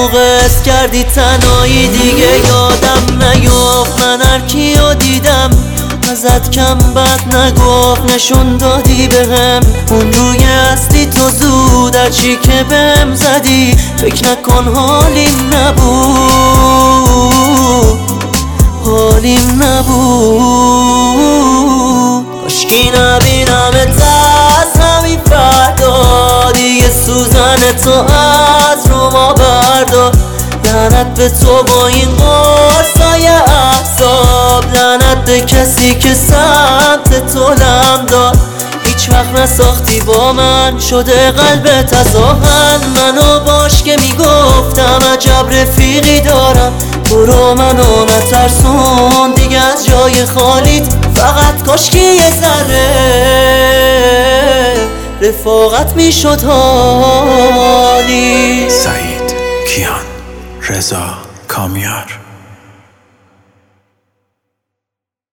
موقع اس کردی تنهایی دیگه یادم نیفت من هر کیو دیدم ازت کم بد نگفت نشون دادی بهم اون روی اصلی تو زود هرچی که بهم زدی فکر نکن حالیم نبود حالیم نبود کاشکی نبینمت از همین فردا دیگه سوزن تو از رو ما بردار لعنت به تو با این قرصای احساب لعنت به کسی که سمت تو لم داد هیچ وقت نساختی با من شده قلبت از آهن منو باش که میگفتم عجب رفیقی دارم برو منو نترسون دیگه از جای خالیت فقط کاشکی یه ذره رفاقت میشد حالی سعید کیان رضا کامیار